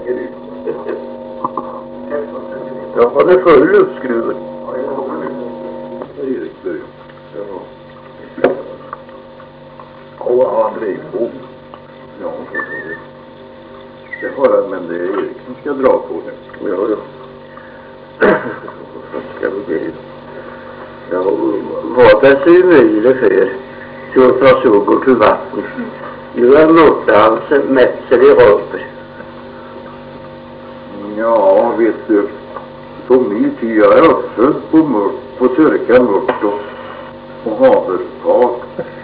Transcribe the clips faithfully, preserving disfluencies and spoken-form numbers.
Ja, var det förr luftskruven? Ja, jag har det. Erik började. Ja. Och han drev på. Ja, det har det. Det har han, men det är Erik som ska dra på det. Ja, ja. Så ska vi det. Ja, vad det ser möjligt för. Så tar så går till vatten. Nu är borta han mätser i röper. Ja, vet du. På min tid jag är uppfödd på mört, på Sörka mört och, och haverspak.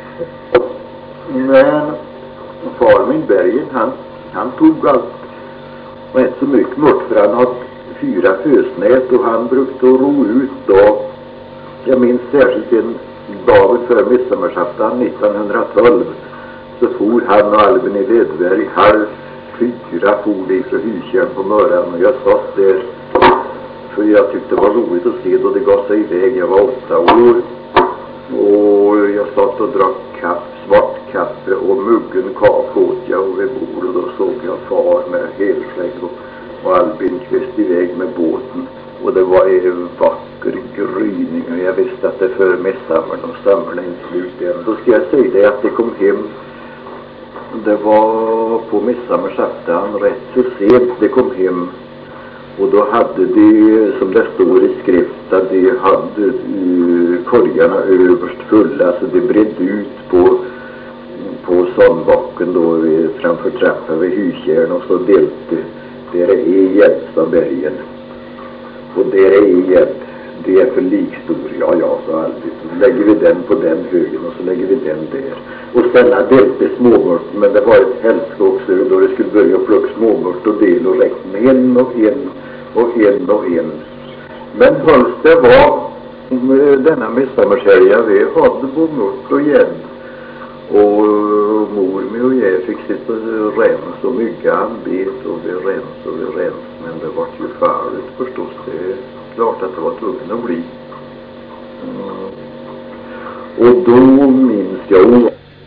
Men far min Bergen, han, han tog allt rätt så mycket mört för han hade fyra fösnät och han brukade ro ut då. Jag minns särskilt en dag för midsommarafton nittonhundratolv så for han och Albin i Vedberg halv fyra for det från Hykärn på morgonen och jag satt där för jag tyckte det var roligt att se då det gav sig iväg. Jag var åtta år och jag satt och drack kaff, svart kaffe och muggen kaffe åt jag och vid bordet och då såg jag far med helskägg och, och Albin kvist iväg med båten och det var en vacker gryning och jag visste att det för mig samman och samman inte slut än. Då ska jag säga det att det kom hem. Det var på midsommarafton rätt så sent det kom hem. Och då hade de, som det står i skrift, att de hade uh, korgarna överst fulla så det bredde ut på, på Sandbacken då vid, framför trappan vid Hykärn och så delte där är Gäddstabergen. Och där är igen, det är för likstor, ja ja så alltid. Så lägger vi den på den högen och så lägger vi den där. Och ställa delte småmört, men det var ett helskoksö då det skulle börja plocka småmört och del och räkna med en och en och en och en. Men hölls det var denna midsommarhelgen vi hade på mört och gädd. Och mor med och jag fick sitta och rens och mycket anbet och vi rens och vi rens. Men det var ju farligt förstås. Det är klart att det var tvungen att bli. Mm. Och då minns jag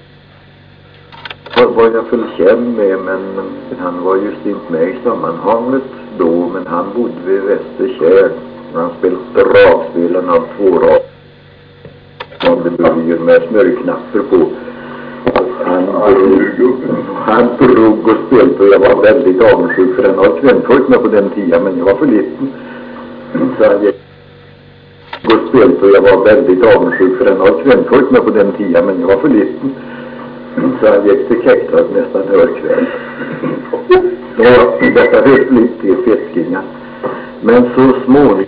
vad var jag för känd med, men han var just inte med i sammanhanget då, men han bodde vid Västerkärn. Han spelade dragspelen av två rad. Det började med smörknappar på. Han, han drog och spelade och jag var väldigt avundsjuk för han har kvännfolk med på den tiden, men jag var för liten. Så han gick och spelade och jag var väldigt avundsjuk för han har kvännfolk med på den tiden, men jag var för liten. Så han gick till Käktad nästan hör kväll. Och detta höll lite till feskingar. Men så småningom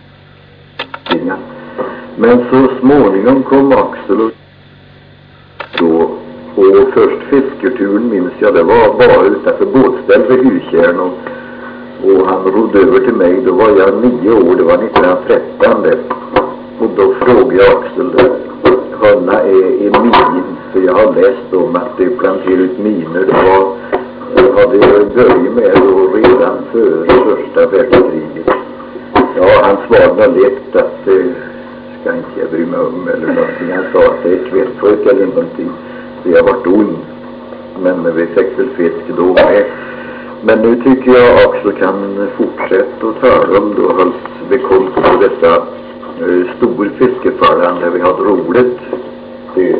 Men så småningom kom Axel och då. Och först fiskerturen minns jag, det var bara utanför båtställ vid Hykärn och, och han rodde över till mig, då var jag nio år, det var nittonhundratretton det. Och då frågade jag Axel, Hanna är i min, för jag har läst om att det planterar ut miner, det var, det hade jag börjat med då redan före första världskriget. Ja, han svarade lätt att det ska inte jag bry mig om eller någonting, han sa att det är kvällfolk eller någonting. Jag varit ond, men vi fick väl fisk då med. Men nu tycker jag också kan fortsätta att tala om då hölls vi kom på dessa uh, stor fiskefallan där vi hade roligt. Det...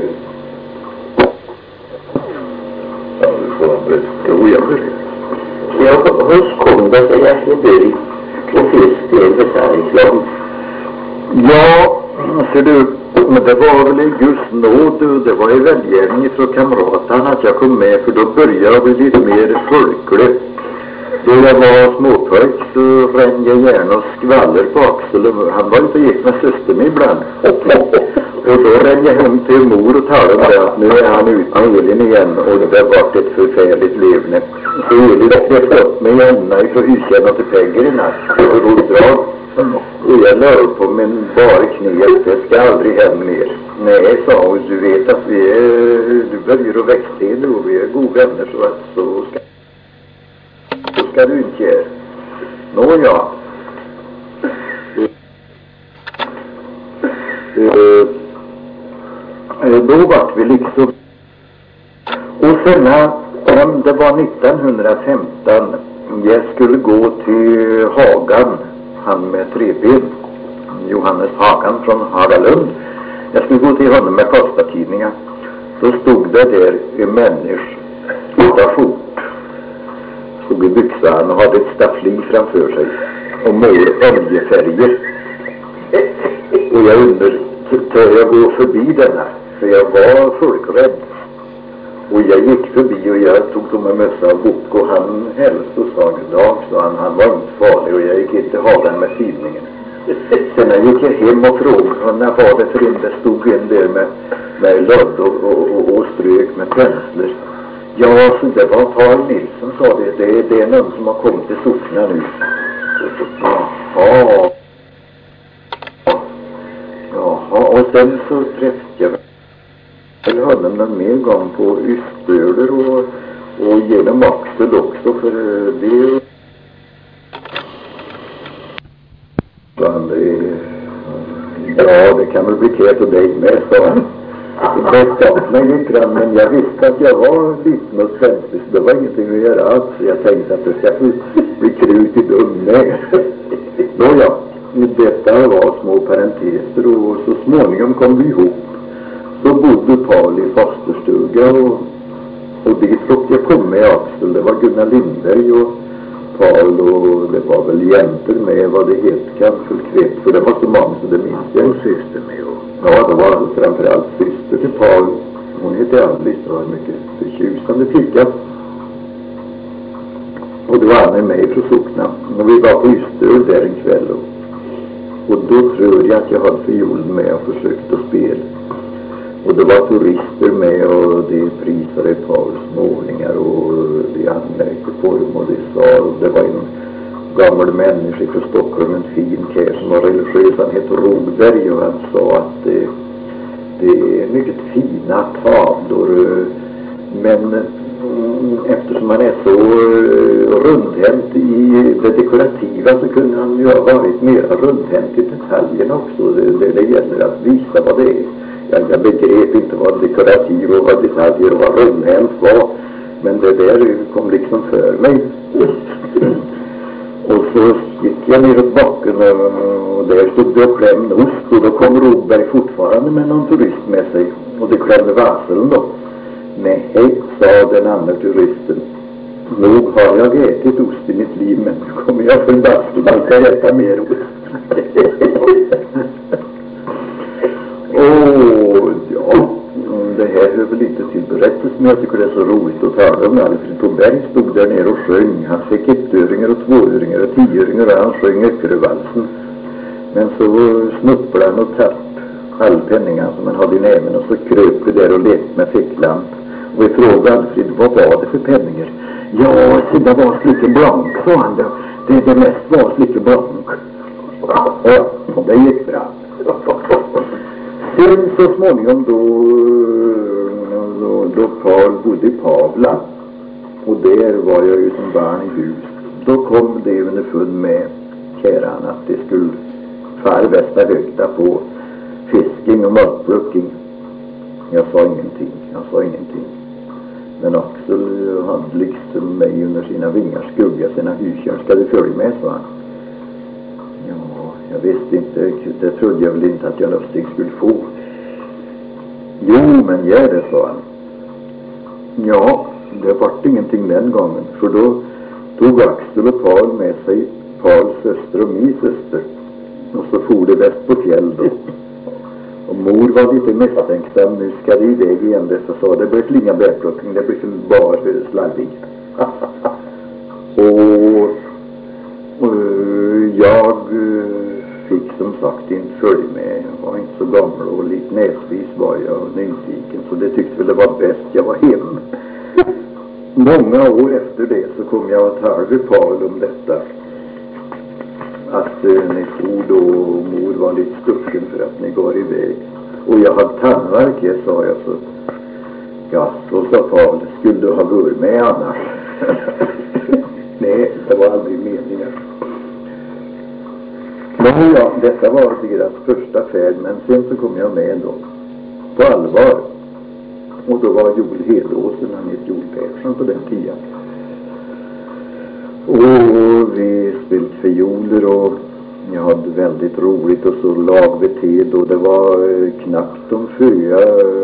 Ja, du får berätta. Jo, jag vill. Ja, hos kom det så jag skulle bli på fisk till Besaringsland. Ja, ser du. Men det var väl just nåd, det var i välgärning från kamraterna att jag kom med, för då började jag bli lite mer folklig. Då jag var småpojk så rände jag gärna och skvaller på Axel. Han var inte gick med syster med ibland. Och då rände jag hem till mor och talade om det att nu är han ute med Elin igen och det har varit ett förfärligt levne. Så Elin släppte upp mig gärna ifrån Hykärn till Pegger i natt och roddrag. Och jag lade på min bara knep, jag ska aldrig hem mer. Nej, sa hon, du vet att vi är, du börjar att växa till och vi är goda vänner så att så ska, så ska du inte göra. Nåja. Uh, uh, då var vi liksom. Och sen, um, det var nittonhundrafemton. jag skulle gå till Hagan, han med tre ben, Johannes Hagan från Hagalund. Jag skulle gå till honom med Karlstad-tidningar. Så stod det där en människa utan skjort, stod i byxan och hade ett staffli framför sig och mål oljefärger. Och jag undrar, tör jag gå förbi denna? För jag var folkrädd. Och jag gick förbi och jag tog som en mössa och bok och han hälsade och sa dag, så han, han var inte farlig och jag gick inte ha den med tidningen. Sen gick jag hem och frågade när var det för en, det stod en där med, med lodd och, och, och, och strök med pensler. Ja, så det var Paul Nilsson, sa det. Det, det är någon som har kommit till sockna nu. Jaha. Jaha, och sen så träffade jag väl honom någon mer gång på Ystböler och, och genom Axel också, för det ja, det kan väl bli kät och dig med, sa han. Det stoppade mig lite grann, men jag visste att jag var liten och svensk, så det var ingenting att göra alls. Jag tänkte att det ska bli krut i dumne. Nåja, detta var små parenteser och så småningom kom vi ihop. Så bodde Paul i fosterstuga och, och dit fick jag komma med Axel. Det var Gunnar Lindberg och Paul och det var väl jäntor med vad det heter kanske kvett, för det var så många så det minns jag. Och syster med och... Ja, det var framförallt syster till Paul. Hon hette Alice och var en mycket förtjusande flicka. Och det var han med mig från sockna. Och vi var på Ystör där en kväll och, och då tror jag att jag hade fiolen med och försökte att spela. Och det var turister med och de prisade Pauls målningar och de anmärkte på dem och de sa, och det var en gammal människa från Stockholm, en fin kär som var religiös, han hette Rodberg, och han sa att det, det är mycket fina tavlor, men mm, eftersom han är så uh, rundhänt i det dekorativa så kunde han ju ha varit mer rundhänt i detaljerna också, det, det, det gäller att visa vad det är. Jag, jag begrep inte vad dekorativ och vad detaljer och vad rundhänt var, men det där kom liksom för mig. Och så gick jag ner åt backen och där stod det och klämde ost, och då kom Rodberg fortfarande med någon turist med sig och det klämde vaseln då. Nej, sa den andra turisten, nog har jag ätit ost i mitt liv, men nu kommer jag förbaskat att jag äta mer ost. Åh, ja, det här hör väl inte till berättelsen, men jag tycker det är så roligt att tala om. Alfred Toberg stod där nere och sjöng. Han fick ettöringar och tvåöringar och tioöringar och han sjöng Öckerövalsen. Men så snupplade han och tapp halvpenningar som han hade i näven och så kröp vi där och lekte med ficklamp. Och vi frågade Alfred, vad var det för penningar? Ja, så det var lite blank, sa han då. Det, det mest var lite blank. Ja, det gick bra. Sen så småningom då, då, då Paul bodde i Pavla och där var jag ju som barn i hus. Då kom det underfund med käran att det skulle fara västa högta på fisking och matplucking. Jag sa ingenting, jag sa ingenting. Men Axel hade liksom mig under sina vingar skugga sina husdjur. Ska du följa med, sa han. Ja, jag visste inte, det trodde jag väl inte att jag någonsin skulle få. Jo, men gör det, sa han. Ja, det var ingenting den gången. För då tog Axel och Paul med sig Pauls syster och min syster. Och så for det väst på fjäll då. Och mor var lite misstänksam. Nu ska det iväg igen, det så sa det blir inga bärplockning, det blir bara slarvig. och, och jag fick som sagt inte följa med. Jag var inte så gammal och lite näsvis var jag och nyfiken, så det tyckte väl det var bäst jag var hem. Många år efter det så kom jag att höra Paul om detta. Att eh, ni for då och mor var lite stucken för att ni går iväg. Och jag hade tandvärk, jag sa jag så. Ja, så sa Paul, skulle du ha varit med annars? Nej, det var aldrig meningen. Men ja, detta var deras första färd, men sen så kom jag med då. På allvar. Och då var Joel Hedåsen, han hette Joel Persson på den tiden. Och vi spelat fioler och jag hade väldigt roligt och så lag vi till och det var eh, knappt om fyra.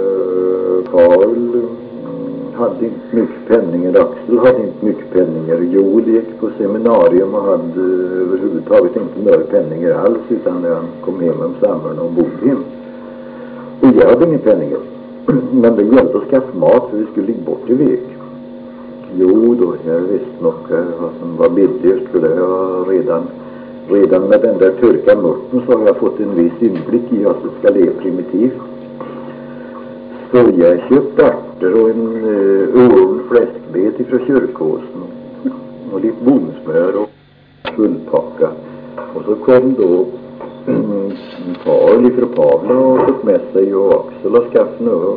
Karl hade inte mycket penningar, Axel hade inte mycket penningar, Joel gick på seminarium och hade överhuvudtaget inte några penningar alls utan när han kom hem om sommaren och bodde hem. Och jag hade inga penningar. Men det gällde att skaffa mat för vi skulle ligga bort i vek. Jo då, jag visste nog vad som var billigast för det har redan redan med den där turkamörten så har jag fått en viss inblick i att det ska leva primitivt. Så jag köpte ärtor och en uh, örn fläskbet ifrån kyrkåsen och lite bondsmör och fullpacka. Och så kom då en far ifrån Pavla och tog med sig och Axel och skaffade och,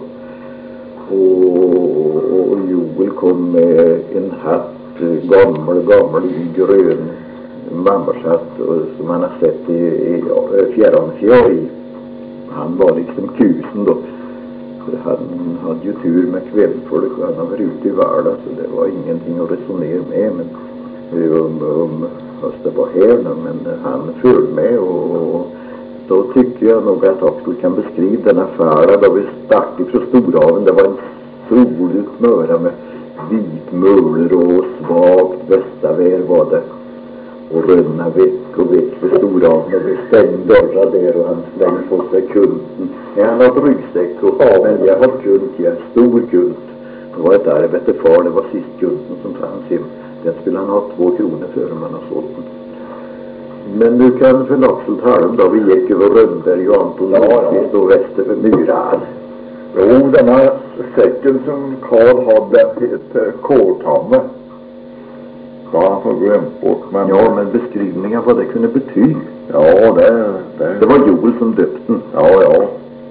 och, och Joel kom med en hatt, gammal, gammal grön mammarshatt som han har sett i, i, i fjärran fjärr. Han var liksom kusen då. Han hade ju tur med kvällfolk och han var ute i världen så det var ingenting att resonera med men om, om fast det var här nu, men han följde med och, och då tycker jag nog att Axel kan beskriva den affären då vi startade från Storhaven. Det var en soligt möra med vitmöller och svagt västavär var det. Och rönna veck och veck för Storhaven och vi stängde dörrar där och han slängde på sig kulten. Ja, han hade ryggsäck och ja, men jag har kult, jag har stor kult. Det var ett arv efter far, det var sist kulten som fanns hem. Den skulle han ha två kronor för om han har sålt den. Men du kan för Axel tala om då vi gick över Rönnberg och Anton Nordqvist och väster för Myran. Jo, den här säcken som Karl hade heter Kårtamme. Ja, han får glömt bort. Men ja, men beskrivningen vad det kunde betyda. Ja, det, det... det var Joel som döpte den. Ja, ja.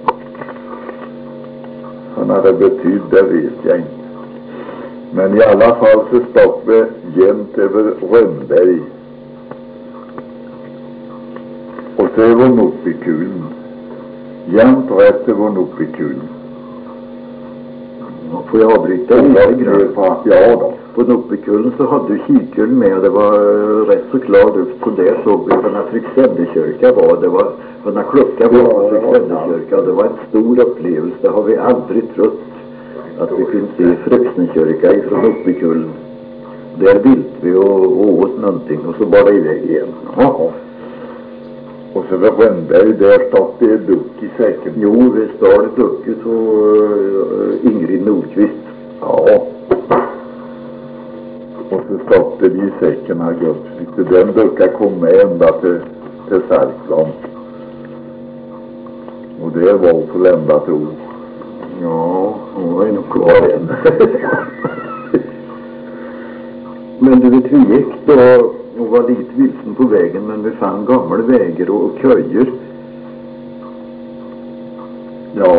Han hade betytt, det vet jag inte. Men i alla fall så stopp vi jämt över Rönnberg. Och så är hon uppe i kulen. Jämt rätt är hon uppe i kulen. Får jag avbryta lite grann? Ja då. På Noppekullen så hade du kikkuln med och det var uh, rätt så klar luft. Så där såg vi vad den här Fryksänderkyrka var. Det var vad den här klockan var på Fryksänderkyrka. Det var en stor upplevelse. Det har vi aldrig trott att vi finns i Fryksänderkyrka ifrån Noppekullen. Där vilt vi och, och åt någonting och så bara iväg igen. Ja. Och så var Rönnberg där stod det duck i säcken. Jo, vi stod ett ducket och uh, Ingrid Nordqvist. Ja. Och så stoppade vi i säcken här gott. Den ducka kom med ända till, till Särkland. Och det var på lämnat ord. Ja, hon var ju nog kvar än. Men du vet, vi gick då och var lite vilsen på vägen men vi fann gamla vägar och, och köjer. Ja,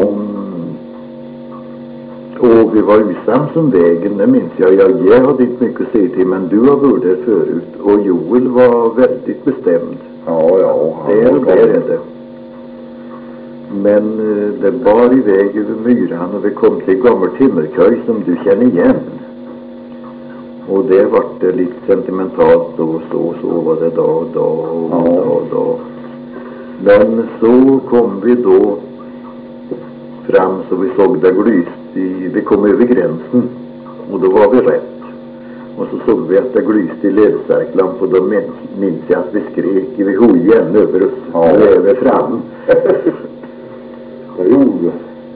och vi var usams som vägen, det minns jag. jag. Jag hade inte mycket att se till men du har varit där förut och Joel var väldigt bestämd. Ja, ja. Det är det, är det. Men det bar iväg över myran och vi kom till gammal timmerköj som du känner igen. Och det var det lite sentimentalt och så, så var det dag och dag och ja. dag och dag. Men så kom vi då fram så vi såg det glyst i, vi kom över gränsen och då var vi rätt. Och så såg vi att det glyst i ledstärklamp och då minns, minns jag att vi skrek vi hojen över oss ja. över fram. Det gjorde.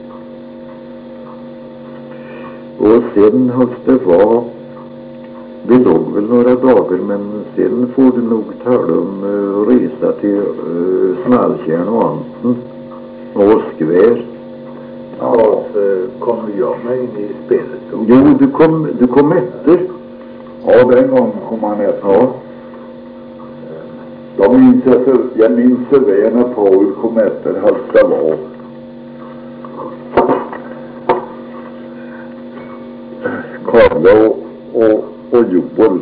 Och sen hos det var vi låg väl några dagar men sen får du nog tala om uh, resa till uh, Snalltjärn och Anten och Åskvär. Ja, så kom jag med in i spelet då. Jo, du kom, du kom efter. Ja, den gången kom han efter. Ja. Jag minns, jag, jag minns så väl när Paul kom efter högsta var. Karla och, och, och Joel.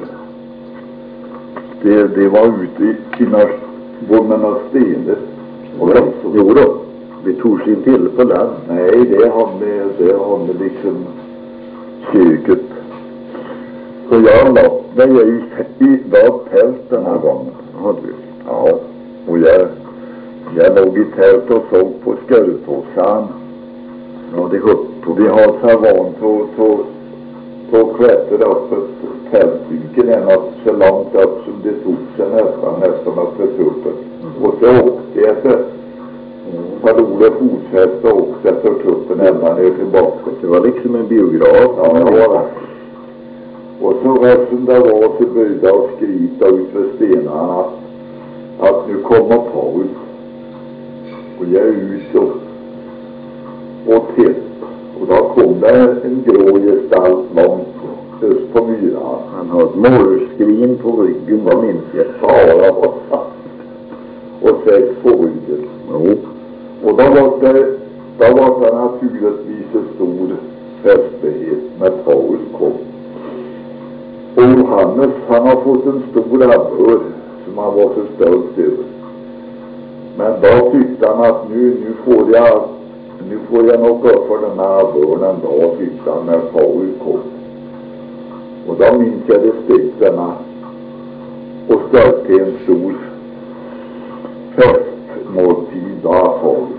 Det, det var ute i, i Norrbotten stenar. Och ja, jo då. Vi tog sin till på land. Nej, det hade, det hade liksom köket. Så jag lagt mig i, i dag tält den här gången. Ja, du. Ja, och jag, jag låg i tält och såg på Skörtåsan. Ja, det höll på. Vi har så vant att att klättra upp ett tältbyggen ända så långt upp som det tog sig nästan, nästan upp till tuppen. Mm. Och så åkte jag till Padole fotfäste och åkte efter tuppen ända ner tillbaka. Det var liksom en biograf. Ja, det var det. Och så resten det var så började jag skrita ut för stenarna att, att nu kommer Paul. Och jag är ut och, och titt. Och då kom det en grå gestalt långt just på myran. Han har ett morrskrin på ryggen, vad minns jag. Ja, och sex på ryggen. Jo. Och då var det, då var det naturligtvis en stor festlighet med Paul kom. Och Johannes, han har fått en stor abör som han var så stolt över. Men då tyckte han att nu, nu får jag nu får jag nog gå för den här abören då, tyckte han när Paul kom. Och då minns jag det stickarna och stötte en stor festmåltid av Paul.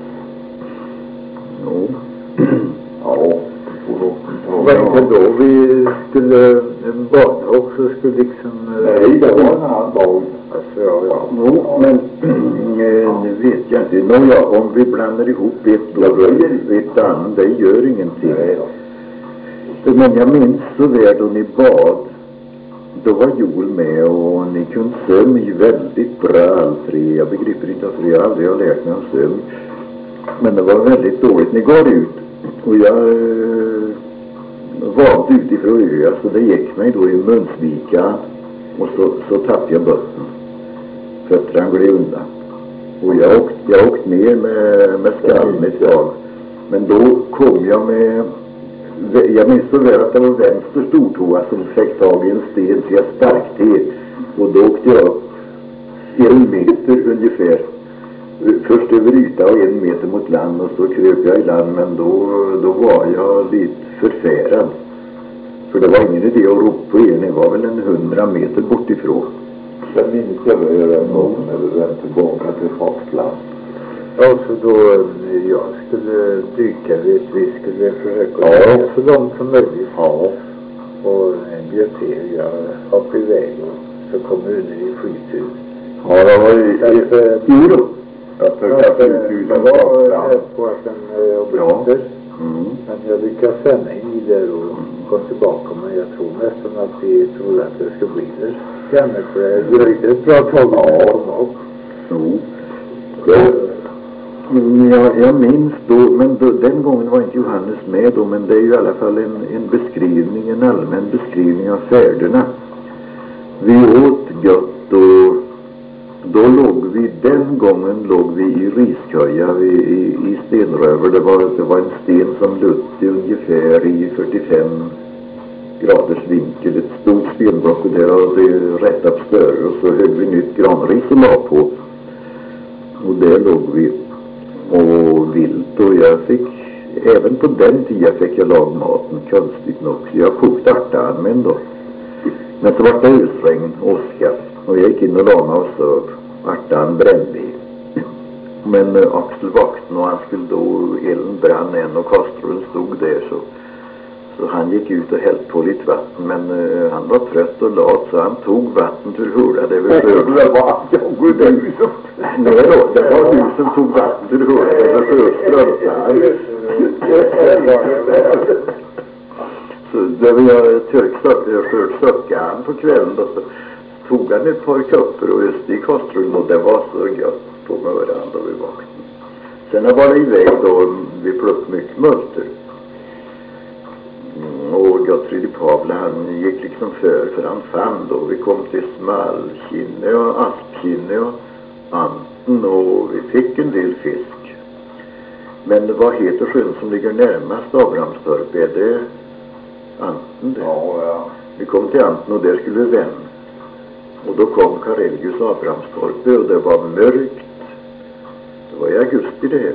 Jo. Ja. Var inte då vi skulle en bada också skulle liksom... Nej, det var en annan dag. Alltså, ja, ja. Jo, men nu vet jag inte. Nåja, om vi blandar ihop ett då ett annat, det gör ingenting. Nej, ja. Men jag minns så väl då ni bad. Då var Joel med och ni kunde sömn väldigt bra all tre. Jag begriper inte att jag aldrig har lärt mig att sömn. Men det var väldigt dåligt. Ni går ut och jag eh, valde utifrån öa så det gick mig då i Munsvika och så, så tappade jag botten. Fötterna gled undan. Och jag åkte, jag åkte ner med, med skallen ett tag. Men då kom jag med, jag minns så väl att det var vänster stortåa som fick tag i en sten så jag starkt till. Och då åkte jag upp en meter ungefär. Först över yta och en meter mot land och så kröp jag i land, men då, då var jag lite förfärad. För det var ingen idé att ropa på er, ni var väl en hundra meter bort ifrån. Sen minns jag väl en gång när du vände tillbaka till fastland. Ja, så då jag skulle dyka, vet vi skulle försöka ja. dyka så långt som möjligt. Ja. Och en bjöd till, jag hoppade iväg och så kom jag ner i flythus. Ja, det var ju... Därför, jo då. Jag tror att det var på att den objekter. Mm. Men jag lyckades sända in i där och kom tillbaka. Men jag tror nästan att vi trodde att det skulle bli det. Gärna för det dröjde ett bra tag. Ja. Jo. Ja. Jag, jag minns då, men då, den gången var inte Johannes med då, men det är ju i alla fall en, en beskrivning, en allmän beskrivning av färderna. Vi åt gott och då låg vi, den gången låg vi i Risköja vi, i, i stenröver. Det var, det var en sten som lutte ungefär i fyrtiofem graders vinkel. Ett stort stenblock och där hade det rätt upp större och så högg vi nytt granris och la på. Och där låg vi och vilt och jag fick, även på den tiden fick jag lag maten, konstigt nog. Så jag kokte ärtan med då. Men så var det husregn, åska. Och jag gick in och la mig och så ärtan brände. Men äh, Axel vaknade och han skulle då, elden brann än och kastrullen stod där så. Så han gick ut och hällt på lite vatten, men uh, han var trött och lat så han tog vatten till hula. Det var sjöström. Det var jag det du som... Nej då, det var du som tog vatten till hula. Det var sjöström. Så det var jag törkstock, jag skörtstöckade han på kvällen då så tog han ett par kupper och just i kastrullen och det var så gött på morgonen då vi vaknade. Sen var det iväg då vi pluckade mycket multer. Och Gottfrid Pavle han gick liksom för för han fann då vi kom till Smalkinne och Aspkinne och Anten och vi fick en del fisk. Men vad heter sjön som ligger närmast Abrahamstorp? Är det Anten det? Ja, ja. Vi kom till Anten och där skulle vi vända. Och då kom Karelius Abrahamstorp och det var mörkt. Det var i augusti det här.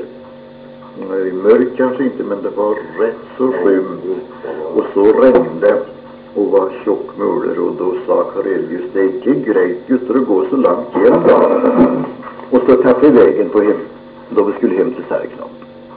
Mörkt kanske inte, men det var rätt så skymt och så regnade och var tjockmuller, och då sa Karelius, det är inte grejt just att gå så långt igen då. Och så tappade vägen på hem, då vi skulle hem till Särknap.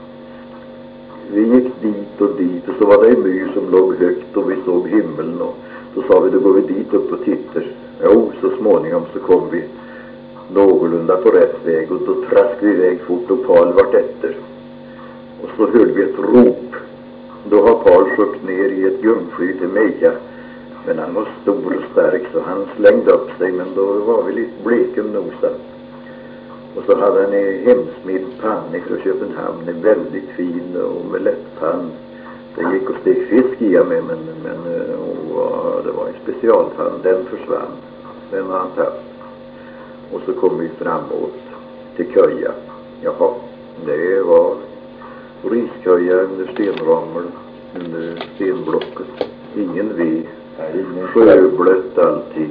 Vi gick dit och dit, och så var det en myr som låg högt och vi såg himmeln, och då sa vi, då går vi dit upp och tittar. Jo, så småningom så kom vi någorlunda på rätt väg, och då traskade vi iväg fort och Paul vart efter. Och så hörde vi ett rop. Då har Paul sjukt ner i ett gungfly till Meja. Men han var stor och stark så han slängde upp sig, men då var vi lite blekennosa. Och så hade han en hemsmidd panna från Köpenhamn, en väldigt fin och med lättpann. Det gick att stek fisk i med, men, men och, det var en specialpann, den försvann. Den har han tagit. Och så kom vi framåt till Köja. Jaha, det var risköja under stenrammel, under stenblocket. Ingen ved, sjöblött allting.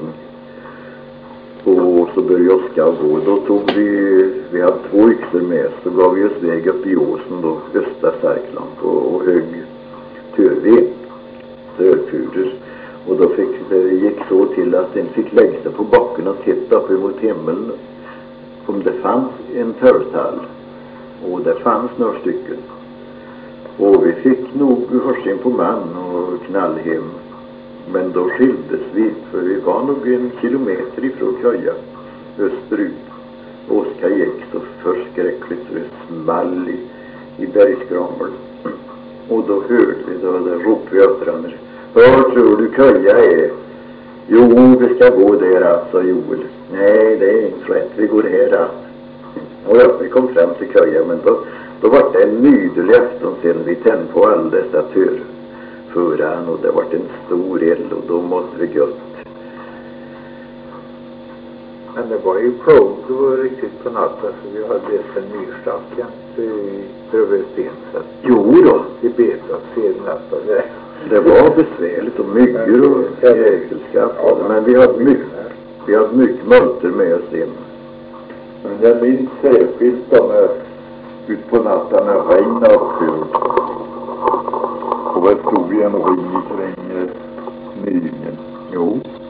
Och så började Oskar gå. Då tog vi, vi hade två yxor med, så gav vi oss väg upp i åsen då, östra Särklamp och, och hög törved, törfurer. Och då fick det gick så till att den fick lägga sig på backen och titta upp emot himlen om det fanns en törtall. Och det fanns några stycken. Och vi fick nog hörsin på man och knallhem. Men då skildes vi, för vi var nog en kilometer ifrån Köja, österut. Oskar gick så förskräckligt så det small i, i bergskramel. Och då hörde vi, då där ropade vi efter honom. Hör tror du Köja är? Jo, vi ska gå där, sa Joel. Nej, det är inte rätt, vi går här. Och ja, vi kom fram till Köja, men då, då var det en nydelig afton sen vi tände på alla dessa törfuran, och det var en stor eld, och då måste vi gå. Men det var ju plog, det var riktigt på natten, så vi hade läst en myrstack i Brövesten. Jo då. Vi bet att se natten där. Det var besvärligt och myggor och jäkelskap, ja, men vi hade mycket, vi hade mycket multer med oss in. Men jag minns särskilt då när ut på natten när regn avförd. Och där stod vi en ring kring eh, Nyngen. Jo.